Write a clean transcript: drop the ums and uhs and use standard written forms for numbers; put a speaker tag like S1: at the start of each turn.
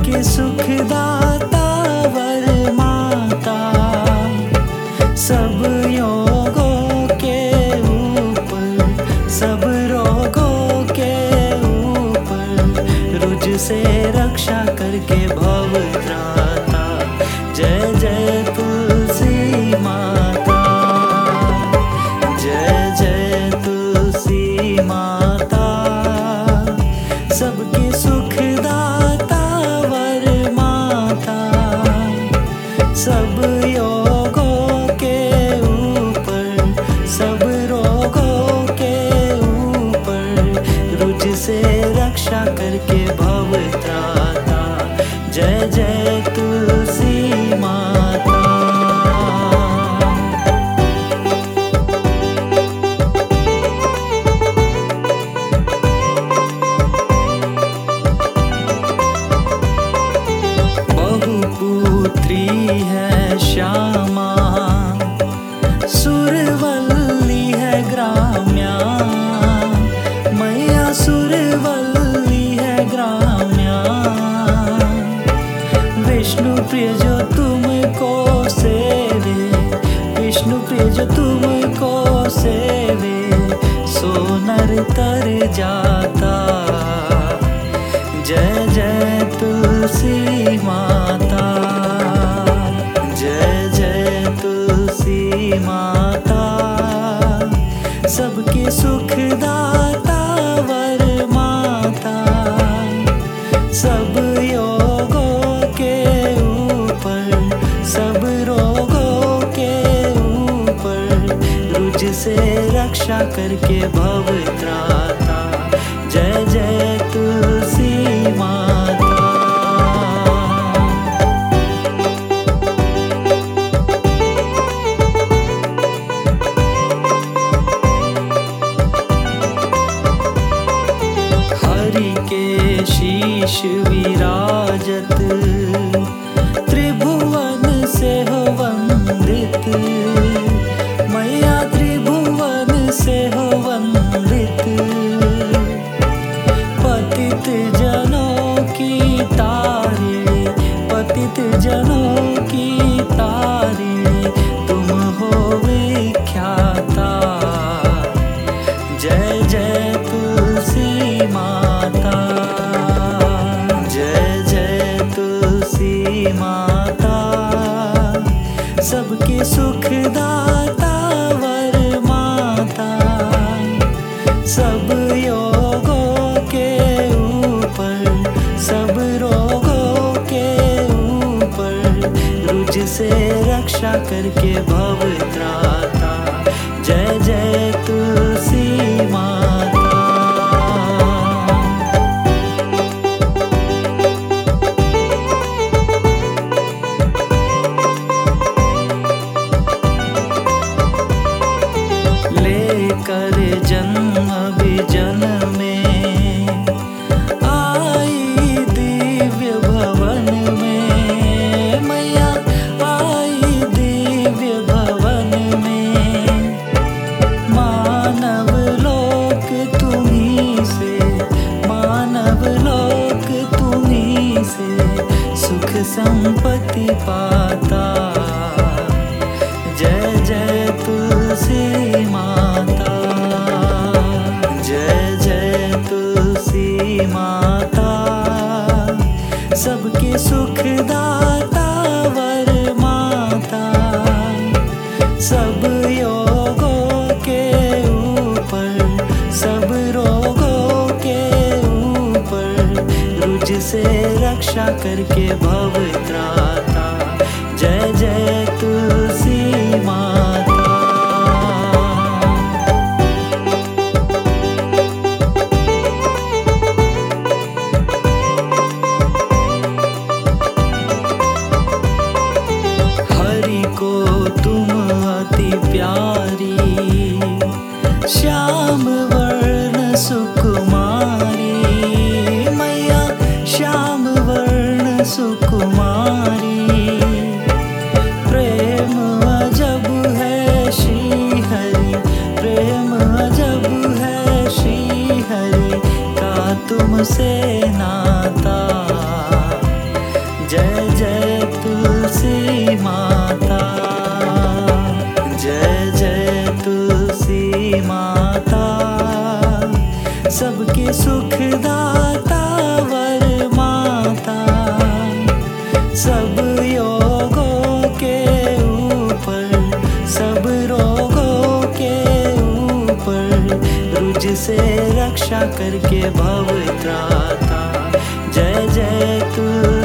S1: सबके सुखदाता वर माता, सब योगों के ऊपर, सब रोगों के ऊपर, रुझ से रक्षा करके भव त्राता। जय जय तुलसी माता, जय जय तुलसी माता, सबके सुखदाता वर माता, सब योगों के ऊपर, सब रोगों के ऊपर, रुझ से रक्षा करके भव त्राता। जय जय तुलसी माता। बहुपुत्री है श्यामा, सुरवल्ली है ग्राम्या, मैया सुरवल्ली है ग्राम्या। विष्णु प्रिय जो तुमको सेवे, विष्णु प्रिय जो तुमको सेवे, सो नर तर जाता। जय जय तुलसी माता, जय जय तुलसी माता, सबके सुखदाता वर माता, सब योगों के ऊपर, सब रोगों के ऊपर, रुझ से रक्षा करके भव त्राता। जय जय तुलसी माता। हरि के शीश विराजत, त्रिभुवन से हो वंदित, मैया त्रिभुवन से हो वंदित। पतित जनों की तारिणी, पतित जनों की तारिणी, तुम हो विख्याता। जय जय तुलसी माता, जय जय तुलसी माता, सबके सुखदाता वर माता, सब योगों के ऊपर, सब रोगों के ऊपर, रुझ से रक्षा करके भव त्राता। जय जय तुलसी माता। लेकर जन्म विजन में आई दिव्य भवन में, मैया आई दिव्य भवन में। मानव लोक तुम्हीं से, मानव लोक तुम्हीं से, सुख संपत्ति पाता। जय जय तुलसी माता, जय जय तुलसी माता, सबके सुखदाता वर माता, सब योगों के ऊपर, सब रोगों के ऊपर, रुझ से रक्षा करके भव त्राता। जय जय तुलसी माता। हरि को तुम अति प्यारी, श्याम वर्ण सुकुमारी, मैया श्याम वर्ण सुकुमारी। प्रेम अजब है श्री हरि, प्रेम अजब है श्री हरि का तुमसे नाता। सबकी सुखदाता वरमाता, सब योगों के ऊपर, सब रोगों के ऊपर, रुझ से रक्षा करके भव त्राता। जय जय तू